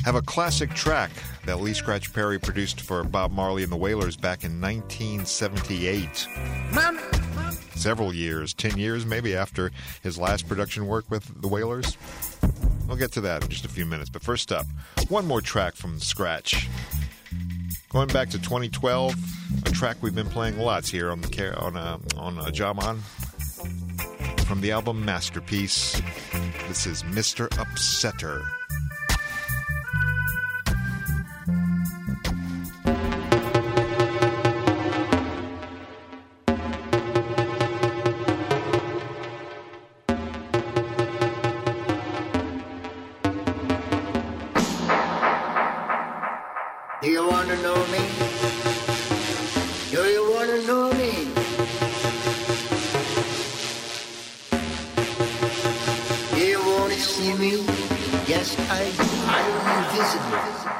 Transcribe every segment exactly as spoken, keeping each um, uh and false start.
have a classic track that Lee Scratch Perry produced for Bob Marley and the Wailers back in nineteen seventy-eight. Mom. Several years, ten years maybe after his last production work with the Wailers. We'll get to that in just a few minutes. But first up, one more track from Scratch. Going back to twenty twelve, a track we've been playing lots here on the on a, on a Jaman. From the album Masterpiece, this is Mister Upsetter. Do you want to know me? Do you want to know me? Do you want to see me? Yes, I do. I am invisible.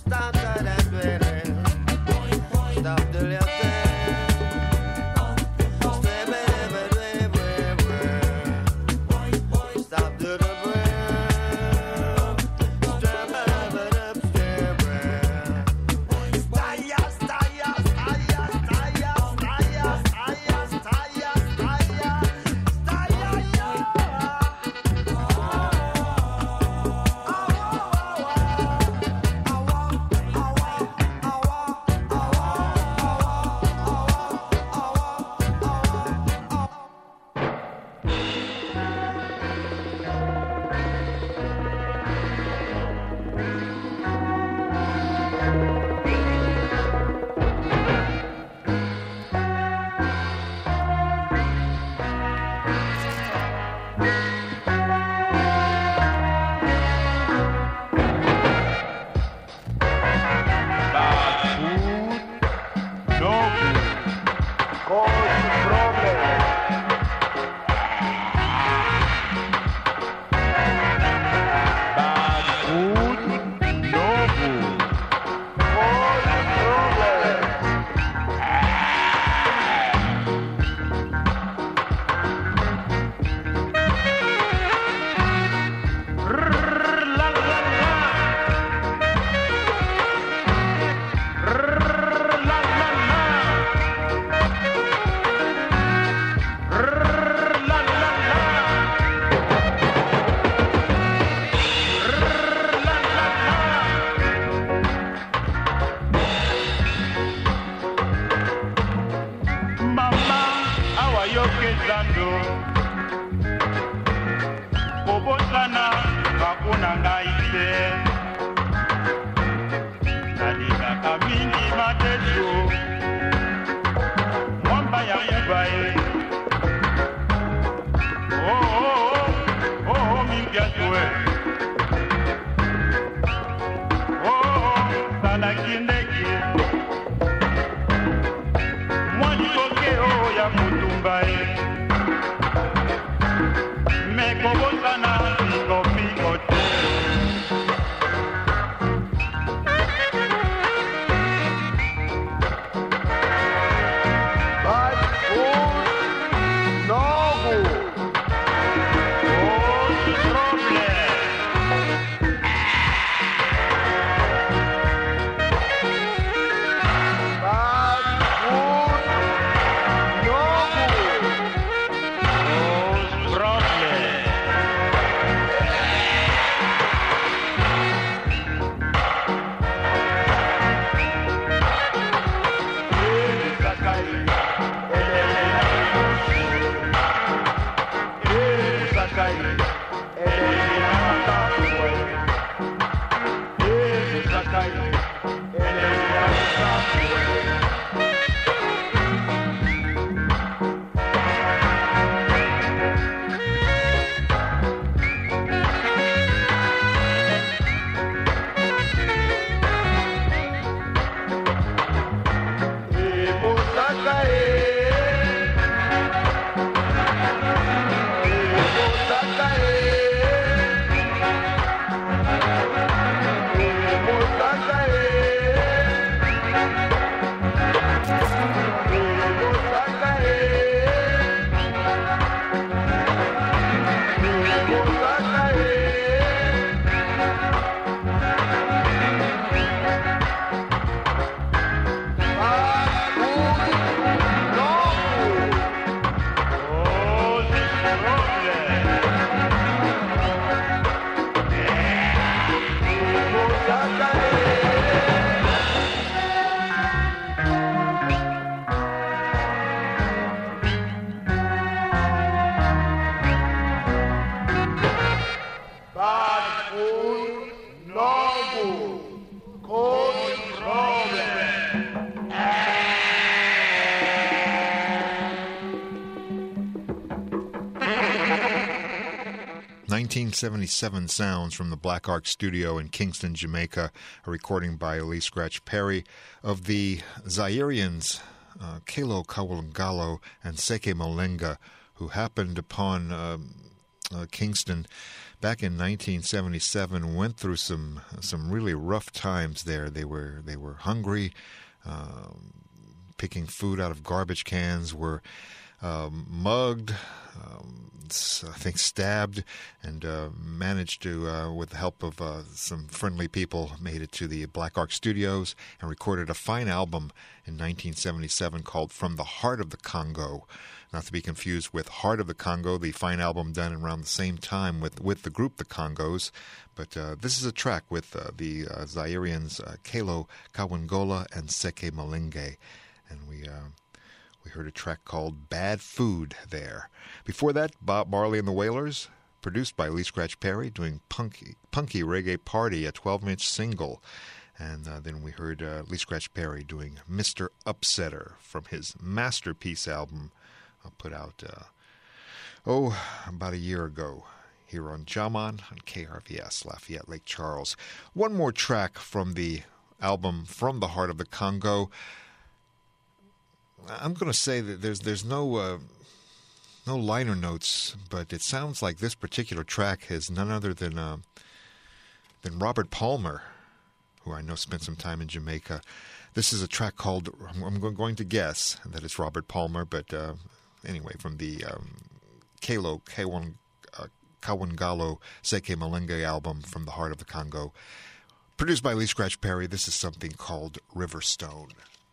nineteen seventy-seven sounds from the Black Ark Studio in Kingston, Jamaica, a recording by Lee Scratch Perry of the Zairians, uh, Kelo Kawangalo and Seke Molenga, who happened upon uh, uh, Kingston back in nineteen seventy-seven, went through some some really rough times there. They were they were hungry, um, picking food out of garbage cans, were um, mugged, um, I think stabbed, and uh, managed to, uh, with the help of uh, some friendly people, made it to the Black Ark Studios and recorded a fine album in nineteen seventy-seven called From the Heart of the Congo. Not to be confused with Heart of the Congo, the fine album done around the same time with, with the group The Congos. But uh, this is a track with uh, the uh, Zairians uh, Kelo Kawangola and Seke Malenge. And we uh, we heard a track called Bad Food there. Before that, Bob Marley and the Wailers, produced by Lee Scratch Perry, doing Punky, Punky Reggae Party, a twelve-inch single. And uh, then we heard uh, Lee Scratch Perry doing Mister Upsetter from his Masterpiece album, put out, uh, oh, about a year ago here on Jaman on K R V S, Lafayette Lake Charles. One more track from the album From the Heart of the Congo. I'm going to say that there's there's no uh, no liner notes, but it sounds like this particular track is none other than uh, than Robert Palmer, who I know spent some time in Jamaica. This is a track called, I'm going to guess that it's Robert Palmer, but uh, anyway, from the um, Kelo Kawan, uh, Kawangalo Seke Malenge album From the Heart of the Congo, produced by Lee Scratch Perry. This is something called Riverstone.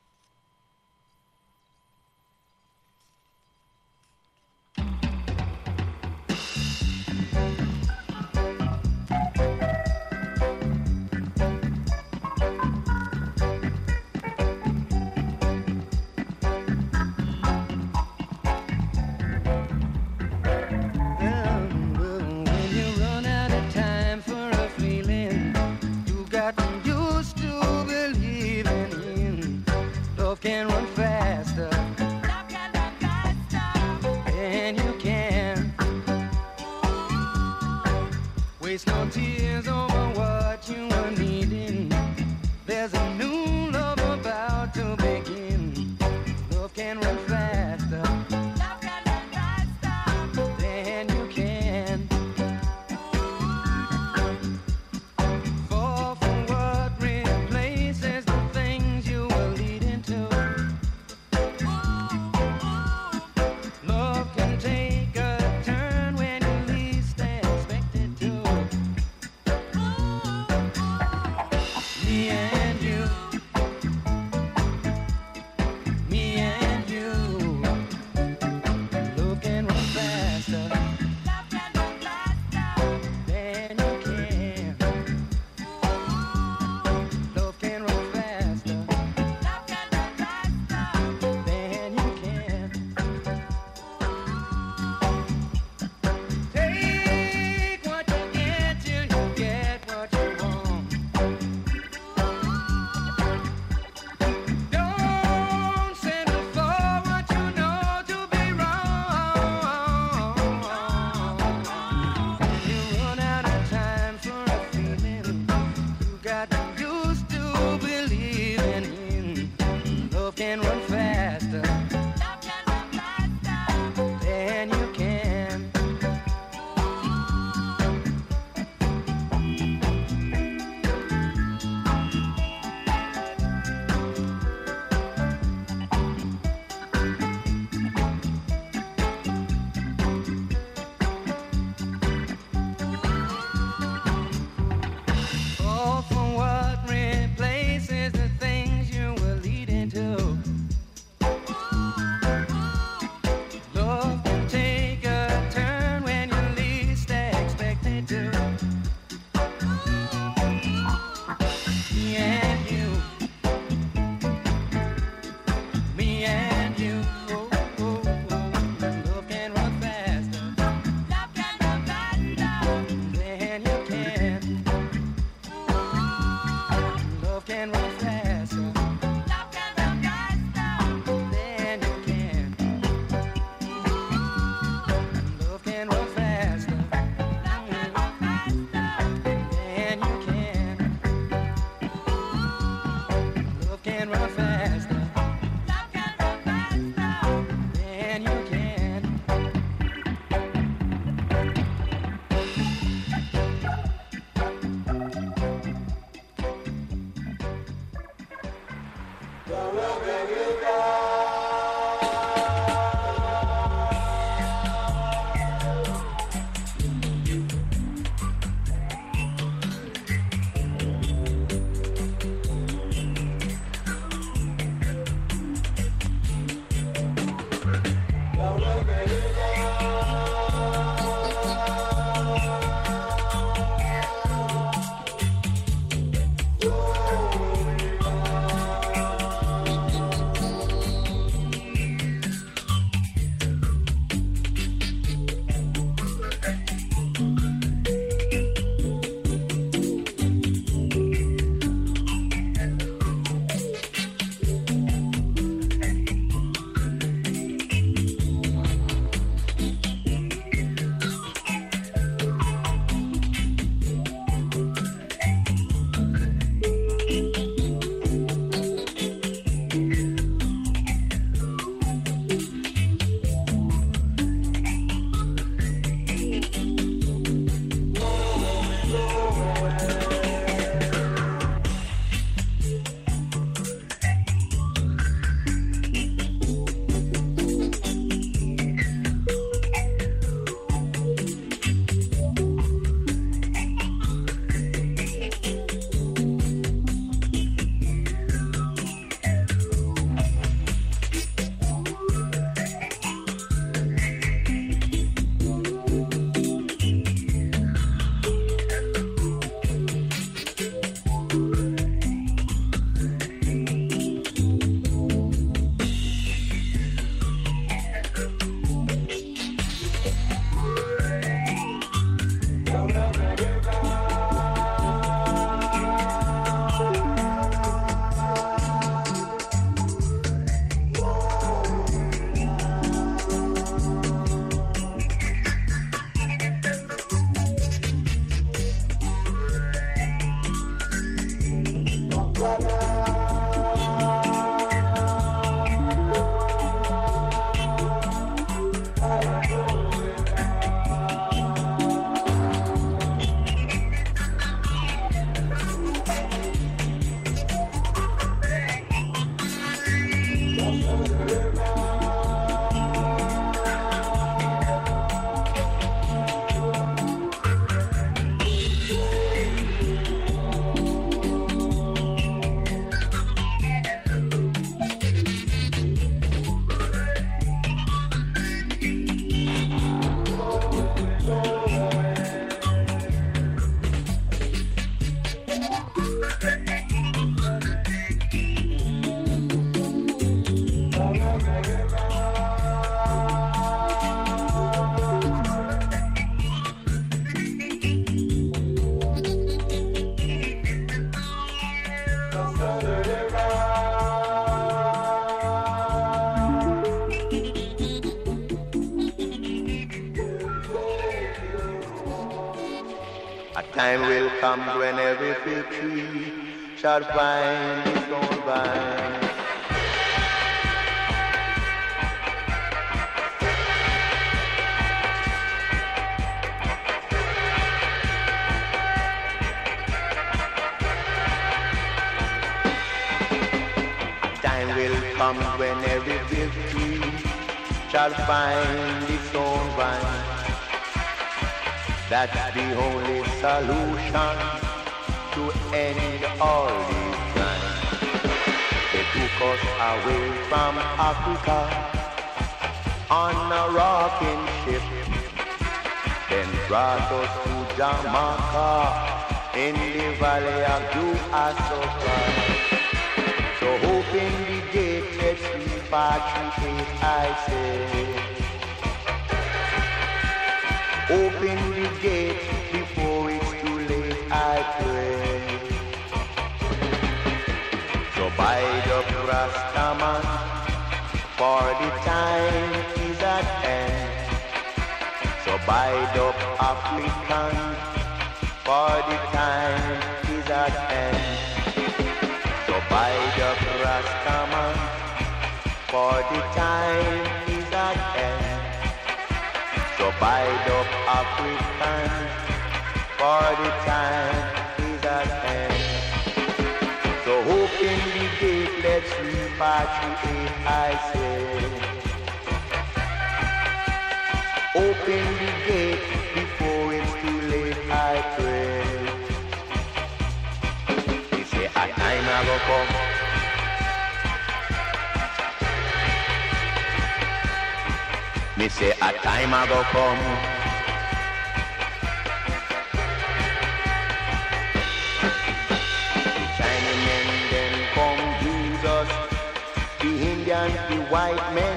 Can run faster. Love can run faster. And you can waste no tears over what you are needing. There's a new love about to begin. Love can run faster. Love can run faster. Then you can fall for what replaces the things you were leading to. Time will come when every fig tree shall find its own vine. Time will come when every fig tree shall find its own vine. That's the only solution to end all these crimes. They took us away from Africa on a rocking ship, then brought us to Jamaica in the valley of Duasoka. So open the gate, let's repatriate, I say. Open the gate before it's too late, I pray. So bind up Rastaman, for the time is at end. So bind up African, for the time is at end. So bind up Rastaman, for the time is at end. So bind up African, for the time is at hand. So open Open the gate, let's repatriate, I say. Open the gate before it's too late, I pray. They say a time I go come. Me say a time I go come. The Chinamen then come use us, the Indians, the white men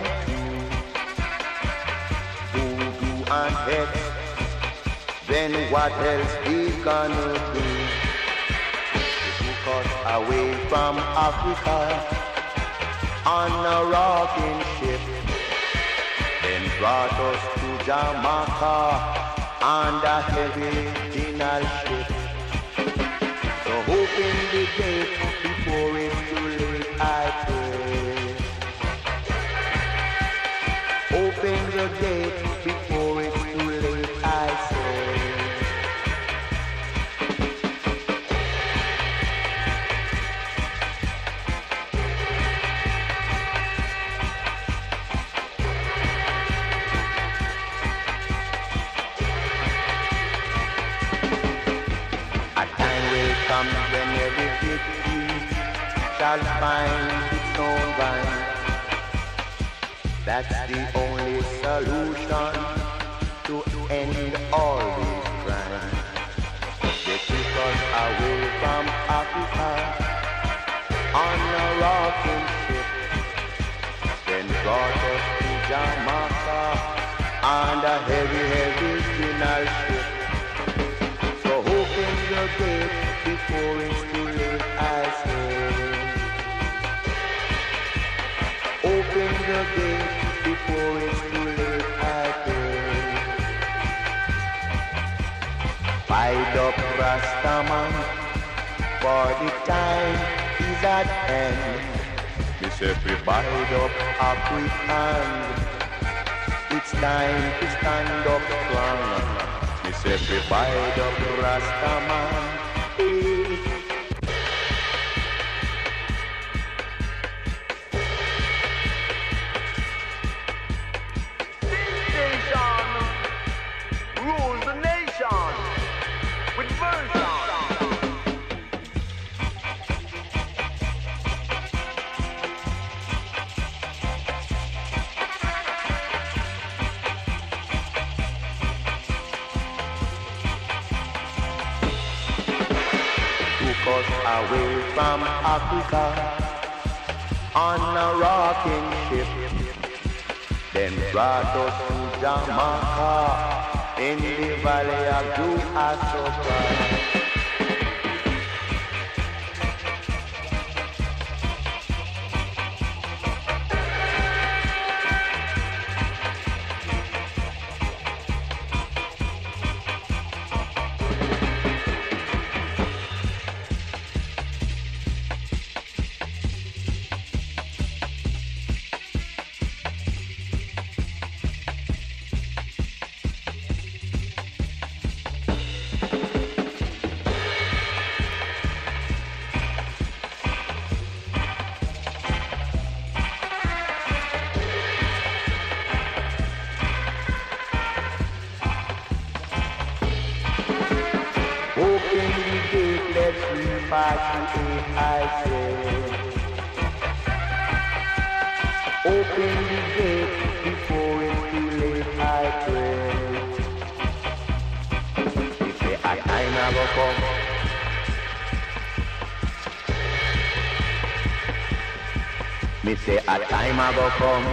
too. Voodoo and hex, then what else we gonna do? They took us away from Africa on a rocking ship, then brought us to Jamaica on the heavy dinner ship. So open the gate before it's too late, I pray. Open the gate before it's too late, I say. A time will come when every victory shall find its own vine. That's the only solution to end all these crimes. They took us away from Africa on a rocking ship, then brought us to Jamaica on a heavy, heavy dinner ship. So open the gate before it's too late, I say. Open the gate before it's too late, I pray. Fight up Rastaman, for the time is at hand. This every bite up African, it's time to stand up strong. This every bite up Rastaman. Rules the nation with version. Took us away from Africa on a rocking ship, then brought us to Jamaica in the valley of Blue Asoka. Open the gate, let's repatriate, I say. Open the gate before it's too late, I pray. They say a time I go come. Me say a time I go come.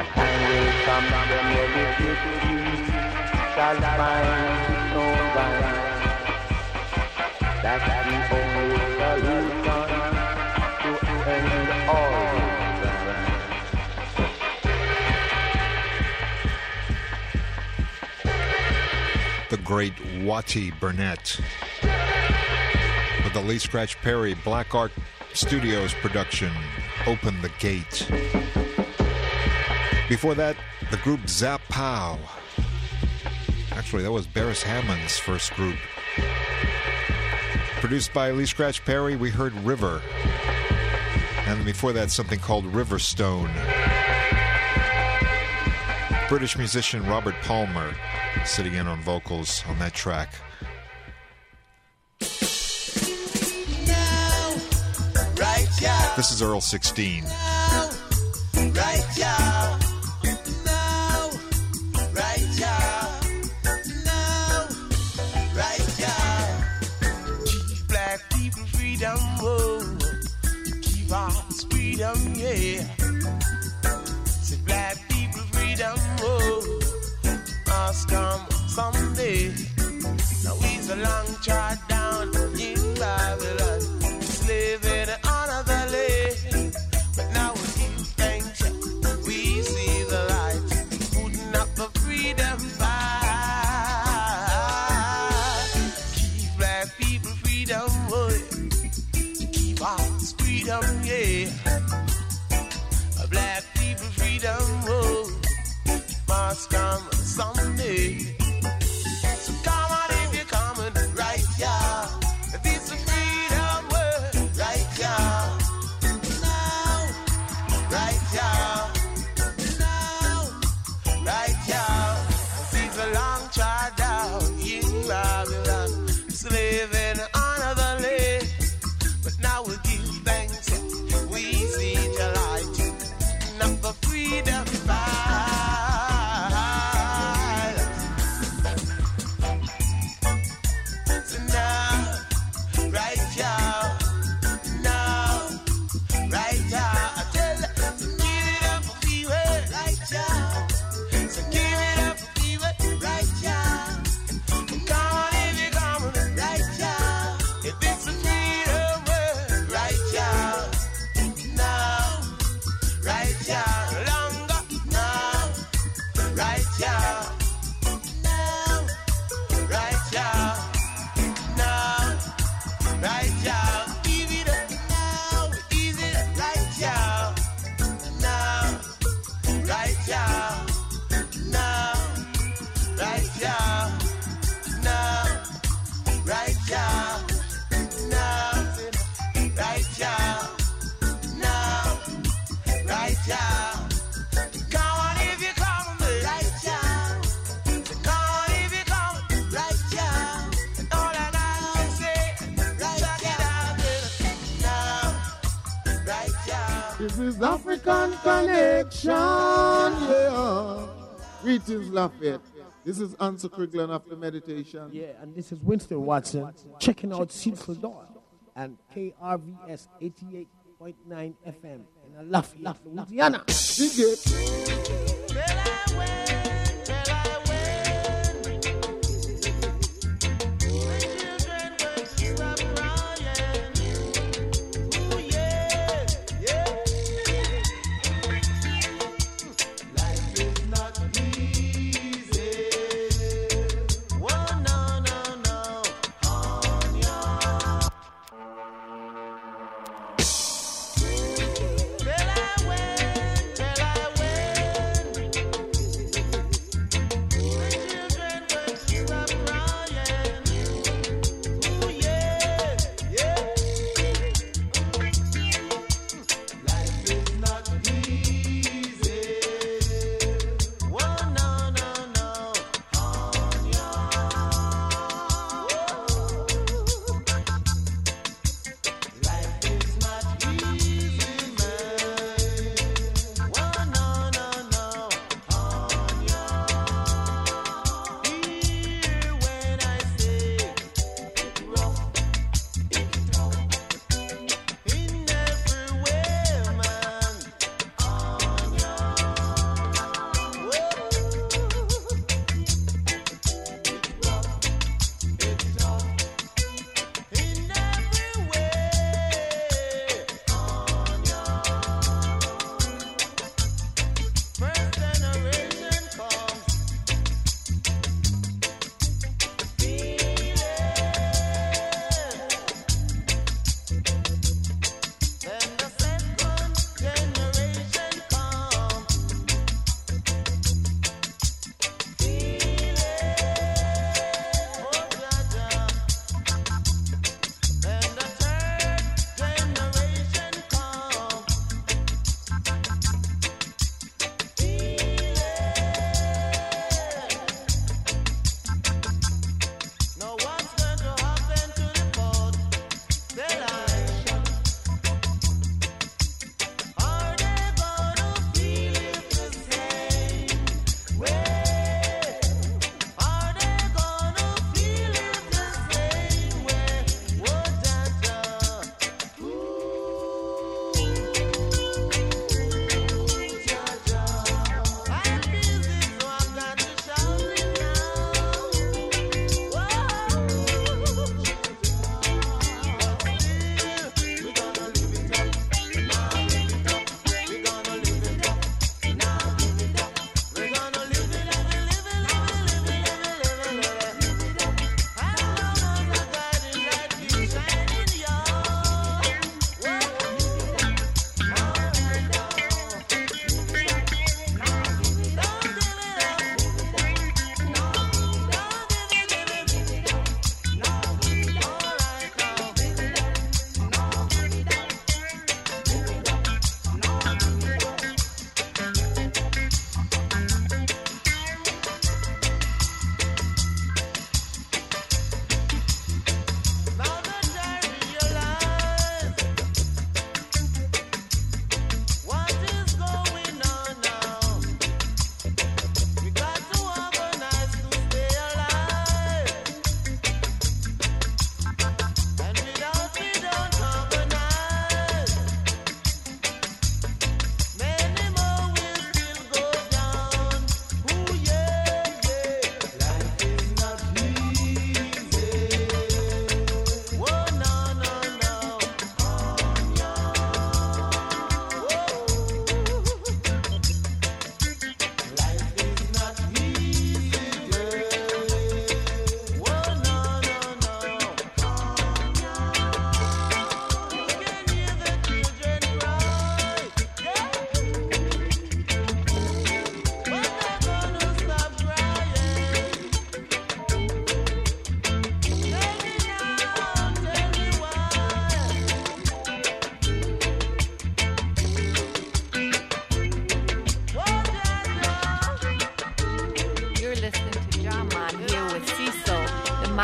A time will come when every victory shall find no right. That's the only solution to end all this. The great Wattie Burnett with the Lee Scratch Perry Black Art Studios production, Open the Gate. Before that, the group Zap Pow. Actually, that was Beres Hammond's first group. Produced by Lee Scratch Perry, we heard River. And before that, something called Riverstone. British musician Robert Palmer sitting in on vocals on that track. Now, right, yeah. This is Earl sixteen. Now, right, yeah. Now, right, yeah. Now, right, yeah. Give black people freedom, whoa. Give us freedom, yeah. Say black people freedom, whoa. Must come someday. Now we's a long chart down in Babylon, slave in another land. But now we give thanks, we see the light, putting up the freedom fight. Give black people freedom, boy. Give us freedom, yeah. Black people freedom, whoa. Must come someday. So come on if you're coming, right, yeah. If it's a freedom word, right, yeah. Now, right, yeah. Now, right, yeah. It's a long chart down in Babylon, slave in another land. But now we give thanks, we see the light, not the freedom fight. This is African Connection, yeah. Greetings, Lafayette. This is Ansel Criglan after meditation. Yeah, and this is Winston Watson checking out Cecil and K R V S eighty-eight point nine F M in Lafayette, Louisiana. Dig it. Well, I went, well, I went. Ooh, yeah, yeah. Life is not easy. Oh, no, no, no. On your. Well, I went, well, I went.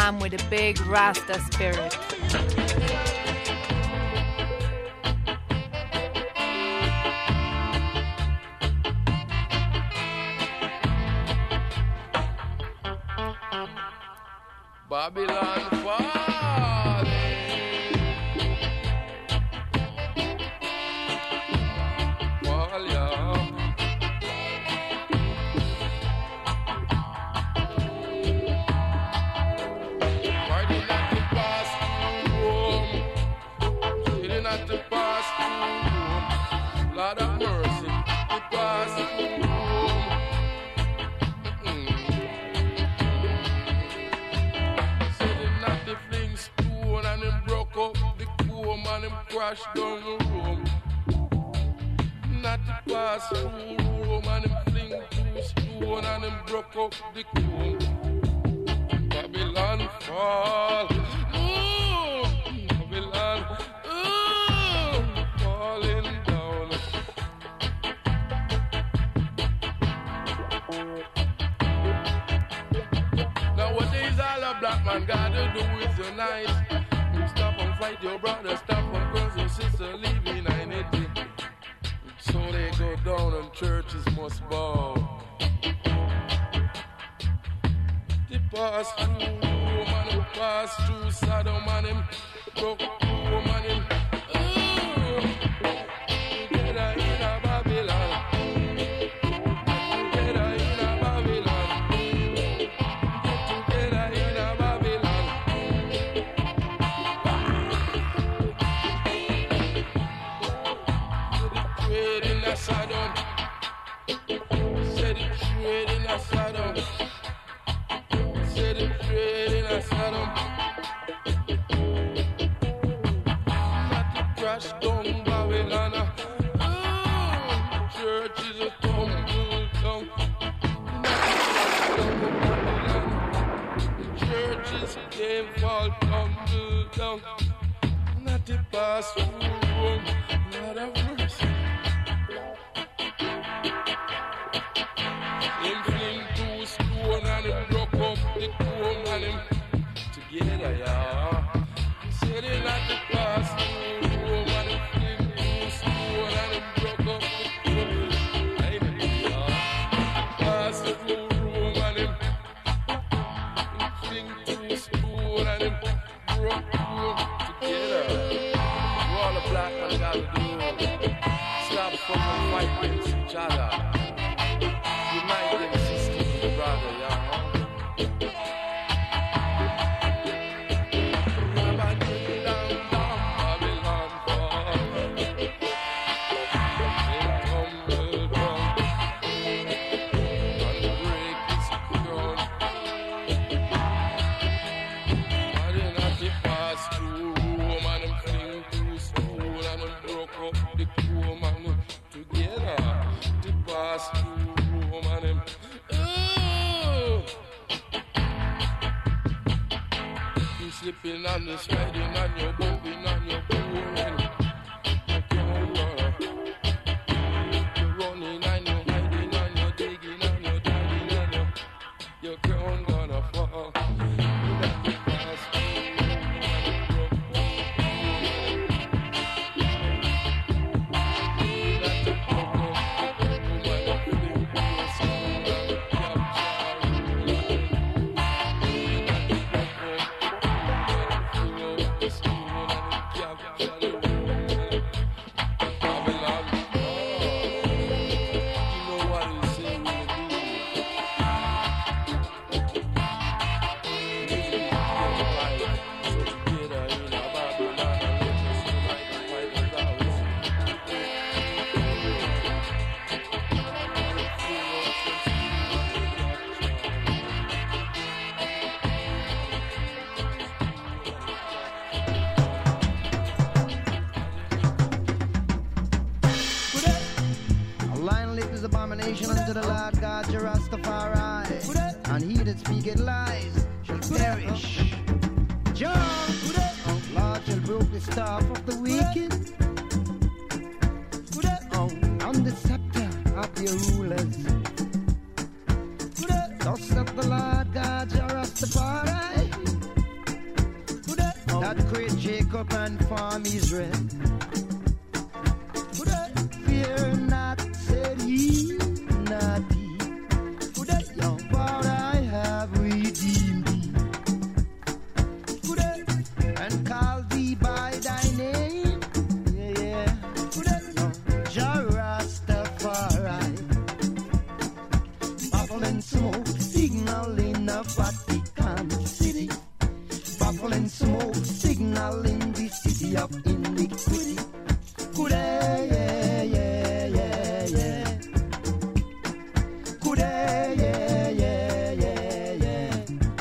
man with a big Rasta spirit. Babylon falling. Fall, yeah. Why did not to pass through Rome? Did not to pass through Rome? Lord of mercy, to pass through Rome. And him broke up the comb and him crashed down the room. Not to pass through Rome and him fling two stone and him broke up the comb. Babylon fall. Ooh, Babylon, ooh, falling down. Nowadays all a black man gotta do is unite. Stop and fight your brother, stop and cause your sister leaving humanity. So they go down and churches must bow. They pass through Rome and they pass through Sodom and him broke through Rome and him. Ooh, together in a Babylon. Together in a Babylon. Together in a Babylon. Sodom. Said it trade in a Sodom. Said it trade in a Sodom. Not to crash down Babylon. Oh, church is a tumble down. Not to crash down Babylon. The churches came fall tumble down. Not to pass through Rome. Not a verse. Him fling two stone and him broke up the comb and him together, yeah. He said he not to pass through Rome and him fling two stone and him broke up the comb. I know, yeah. Pass through Rome and him, him fling two stone and him broke up together. All the black man gotta do stop fucking fighting each other. Unite them sisters, brother, yeah. Babylon, down, Babylon, fall. Then tumble down and break his crown. And then as he passed through Rome and him fling two stone and him broke up the comb and him together to pass through. Him. Ooh. You slipping on the sliding on your bumping on your boring. You can't run. You're running and you're hiding and you're digging and you're diving and you're, you're crown gonna fall. You got to pass through abomination unto the Lord God, your Rastafari. And he that speaketh lies shall perish. John, oh, Lord shall broke the staff of the wicked. Oh, on the scepter of your rulers. Thus saith the Lord God, your Rastafari. that great Jacob and farm Israel. Could I fear not, said he, not he. Could I, young for I have redeemed thee. Could I, and call thee by thy name. Yeah, yeah. Could I, young Jah Rastafari. Bubble and smoke, signal in a Vatican City. Bubble and smoke, signal in the city of iniquity. Could I, yeah, yeah, yeah, yeah. Could I, yeah, yeah, yeah, yeah.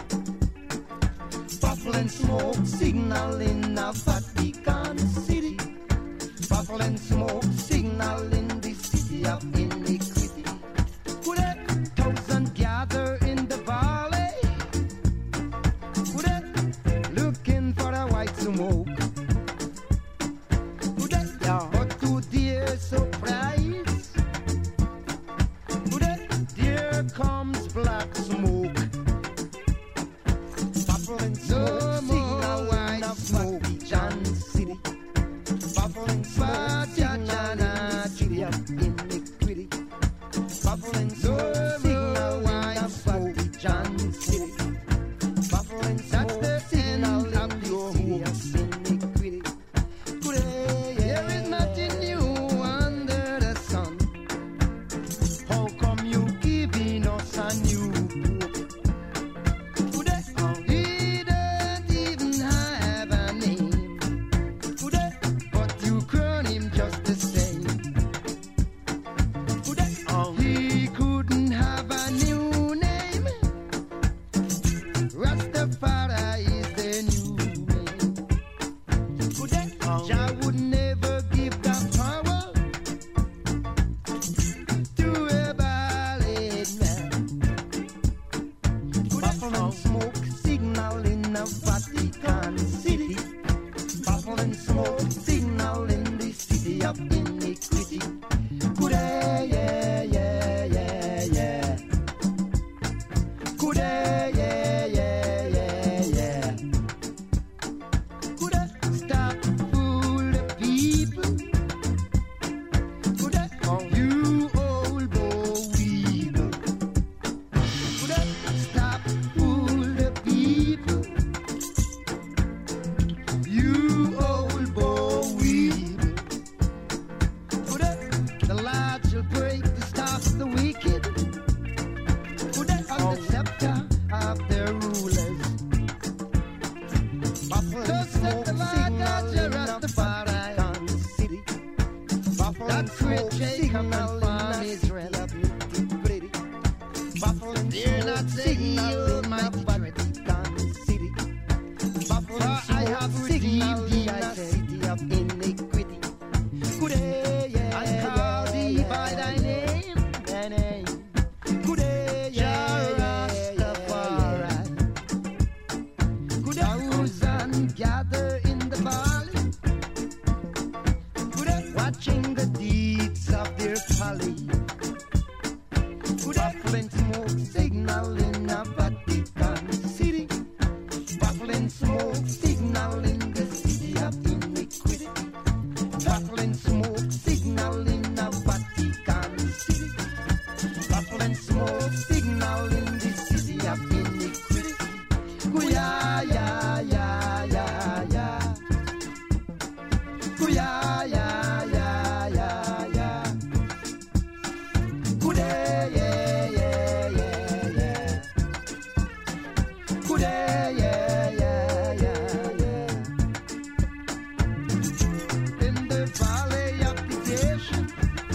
Bubble and smoke, signal in a Vatican City. Bubble and smoke, signal in the city of iniquity. Could I, thousand gather in the valley? Could I, looking for a white smoke? Could I, yeah. But to their surprise, could I, there comes black smoke. Bubble and smoke, signal in a Vatican City. Bubble and smoke, signal in the city of iniquity. Bubble and smoke, signal in a Vatican City. Bubble and smoke, signal in the city of iniquity. Could I, there is nothing new under the sun. How come you giving us a new book? Could I, he don't even have a name. Could I, but you crown him just the same. Could I, he couldn't have a new name. Rastafari is the new name. Could I, Jah would never give the power to a ballad man. Bubble and smoke, signal in a Vatican City. Bubble and smoke, signal in the city of iniquity. Could I, yeah, yeah, yeah, yeah. Could I, yeah, yeah, yeah, yeah. Could I stop fool the people? Could I, you old boy weevil? Could I stop fool the people? You old boy weevil. Could I, the Lord shall break the staff of the wicked. Could I, on the scepter of their rulers. Bubble and smoke, signal in a Vatican City. Bubble and smoke, signal in Israel. Bubble and smoke, signal in my Vatican City. Bubble and smoke, signal in a city of iniquity. Could I, yeah, and call thee by thy name, thy name. Could I, yeah, Rastafari. Could I, thousand gather in the valley? Could I, watching the deeds of their folly? Could I, bubble and smoke, signal in a Vatican City. Bubble and smoke, signal in the city of iniquity. Bubble and smoke, signal in a Vatican City. Bubble and smoke, signal in the city of iniquity. Kuya, ya, ya, ya, ya. Kuya, ya, ya, ya, ya. Kude, yeah, yeah, yeah, yeah. Kude, yeah, yeah, yeah, yeah. In the valley of creation,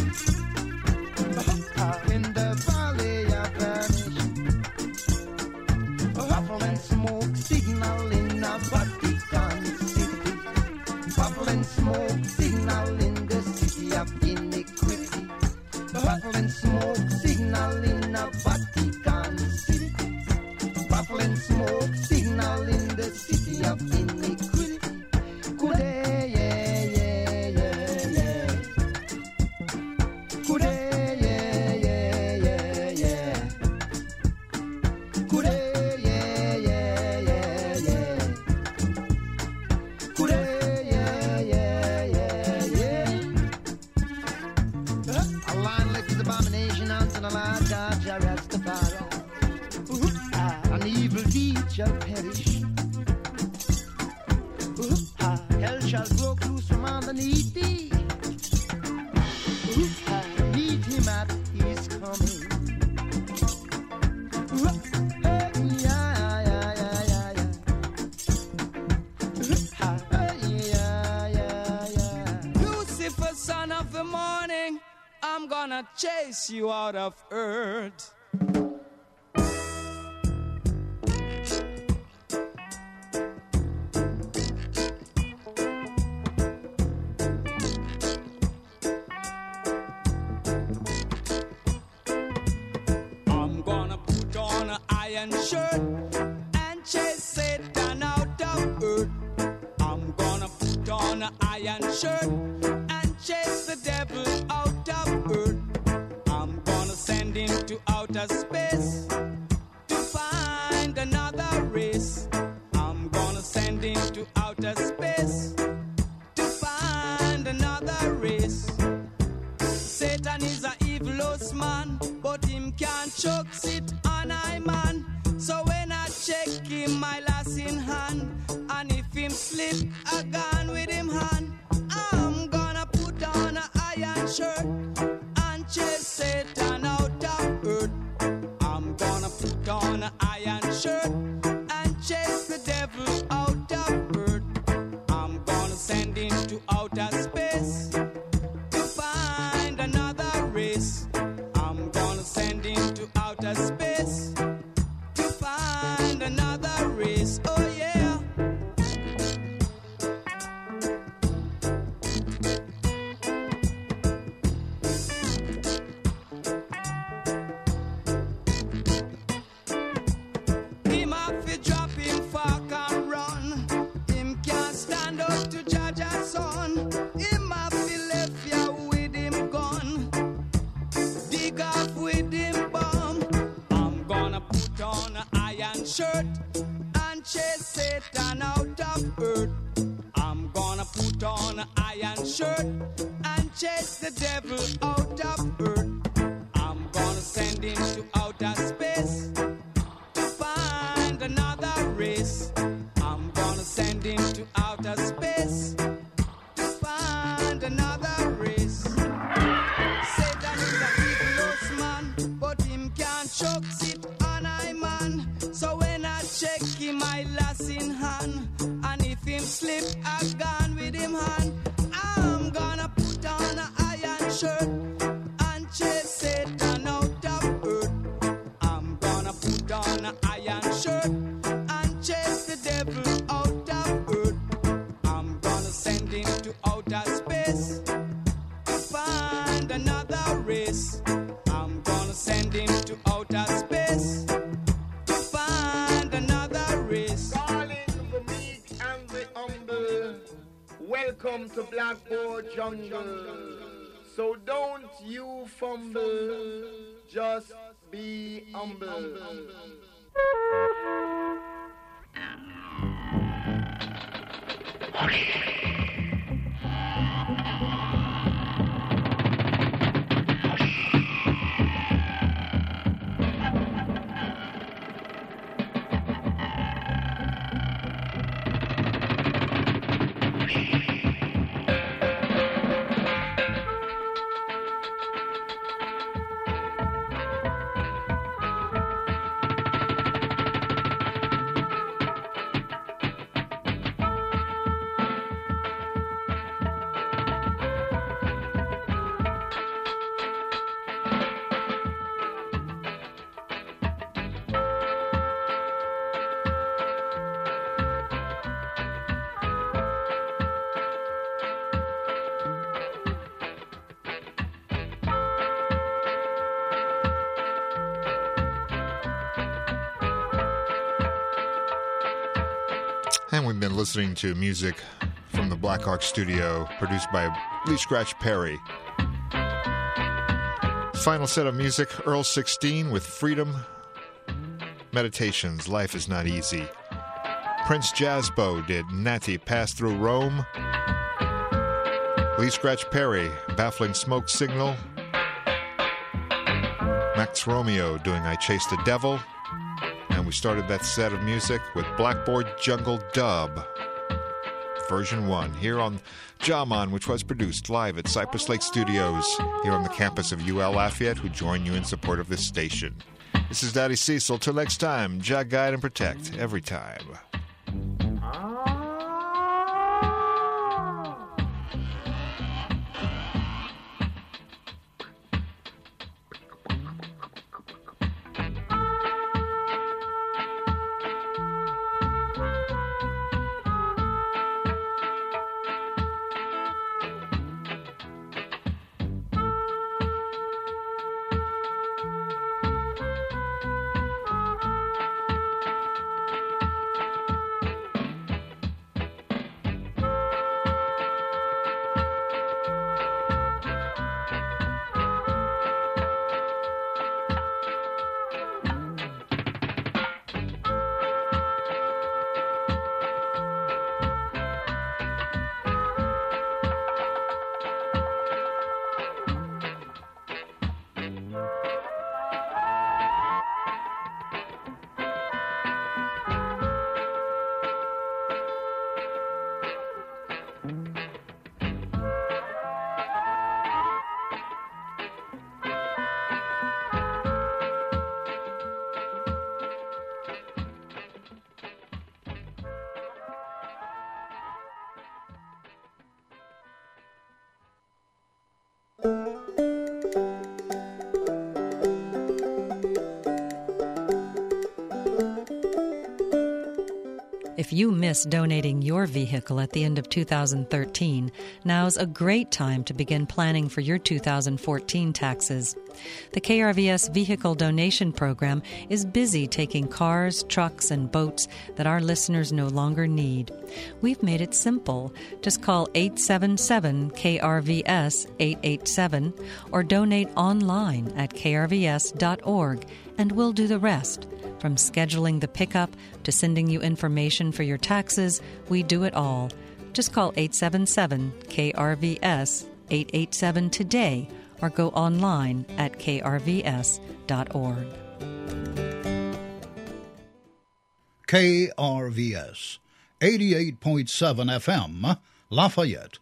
in the valley of damnation, bubble and smoke, signal in a Vatican City. Bubble and smoke, signal in the city of iniquity. Bubble and smoke, signal in a Vatican City. Bubble and smoke, signal in the city of iniquity. Could I, yeah, yeah, yeah, yeah. Could I, yeah, yeah, yeah, yeah. Could I, yeah, yeah, yeah, yeah. shall perish. Uh, hell shall broke loose from underneath thee. Uh, meet him at his coming. Uh, yeah, yeah, yeah, yeah, yeah. Uh, yeah, yeah, yeah. Lucifer, son of the morning, I'm gonna chase you out of earth. I'm gonna put on an iron shirt and chase Satan out of earth. I'm gonna put on an iron shirt and chase the devil out of earth. I'm gonna send him to outer space to find another race. I'm gonna send him to outer space to find another race. Satan is a evilous man, but him can't choke sit on I man. So when I check him, my lass in hand, and if him slip a gun with him hand, I'm gonna put on a iron shirt and chase Satan out of earth. I'm gonna put on an iron shirt and chase the devil out of earth. I'm gonna send him to outer space to find another race. I'm gonna send him to outer space to find another race. Oh yeah. Him have to drop him fork and run. Him can't stand up to judge a son. Him have to left ya with him gun. Dig off with him bomb. I'm gonna put on an iron shirt and chase Satan out of earth. I'm gonna put on an iron shirt and chase the devil out of earth. I'm gonna send him to outer space to find another race. I'm gonna send him to outer space to find another race. Satan is a evilous man, but him can't choke sit on I man. So when I check him, I lass in hand, and if him slip a gun with him hand, I'm gonna put on an iron shirt and chase Satan out of earth. I'm gonna put on an iron shirt and chase the devil out of earth. I'm gonna send him to outer space to find another race. I'm gonna send him to outer space to find another race. Calling the meek and the humble. Welcome to Blackboard Jungle. So don't you fumble, just be humble. And we've been listening to music from the Black Hawk Studio, produced by Lee Scratch Perry. Final set of music, Earl sixteen with Freedom Meditations, Life is Not Easy. Prince Jazzbo did Natty Pass Through Rome. Lee Scratch Perry, Baffling Smoke Signal. Max Romeo doing I Chase the Devil. And we we started that set of music with Blackboard Jungle Dub, version one, here on Jaman, which was produced live at Cypress Lake Studios here on the campus of U L Lafayette, who join you in support of this station. This is Daddy Cecil. Till next time, Jah guide and protect every time. If you miss donating your vehicle at the end of two thousand thirteen, now's a great time to begin planning for your two thousand fourteen taxes. The K R V S Vehicle Donation Program is busy taking cars, trucks, and boats that our listeners no longer need. We've made it simple. Just call eight seven seven K R V S eight eight seven or donate online at K R V S dot org, and we'll do the rest. From scheduling the pickup to sending you information for your taxes, we do it all. Just call eight seven seven K R V S eight eight seven today or go online at K R V S dot org. K R V S, eighty-eight point seven F M, Lafayette.